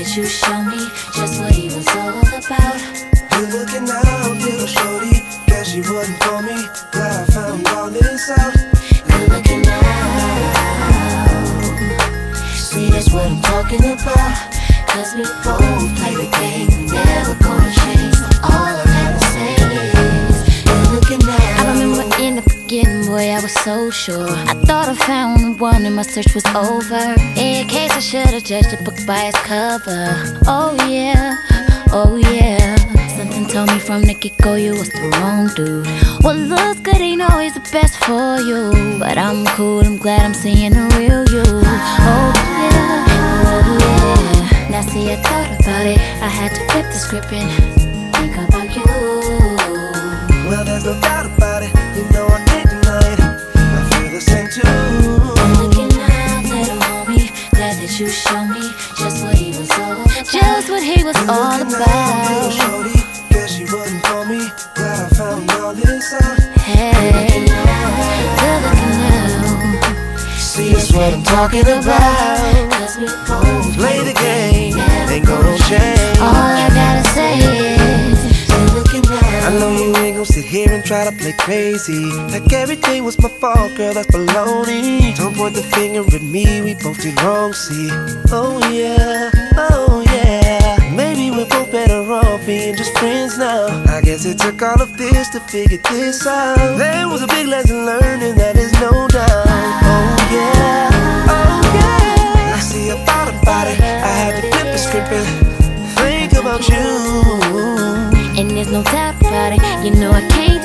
that you show me just what he was all about. You're looking out, little shorty. Guess she wasn't for me. Glad I found all this out. You're looking out. See, that's what I'm talking about. Cause we both play the game, never gonna change. All I gotta say is, you're looking out. I remember in the beginning, boy, I was so sure. I thought I found the one and my search was over. In case I should've judged a book by its cover. Oh yeah, oh yeah. Something told me from the get-go you was the wrong dude. What looks good ain't always the best for you. But I'm cool, I'm glad I'm seeing the real you. Oh yeah, oh yeah. Now see, I thought about it, I had to flip the script and think about you. Well, there's no doubt about it. You know I can't deny it. I feel the same too. I'm looking out, little homie. Glad that you showed me just what he was all about. Just what he was all about. Little shorty, guess she wasn't for me. Glad I found all this out. Hey, good looking now. See, that's what I'm talking about. Cause we both Play the game, ain't gonna change. all I gotta say is, you're looking out. I know you ain't gon' sit here and try to play crazy like everything was my fault, girl, that's baloney. Don't point the finger at me, we both did wrong, see. Oh yeah, oh yeah. Maybe we're both better off being just friends now. I guess it took all of this to figure this out. There was a big lesson learned and that is no doubt. Oh yeah, oh yeah. I see, I thought about it, I had to flip the script and think about you. And there's no doubt about it, you know I can't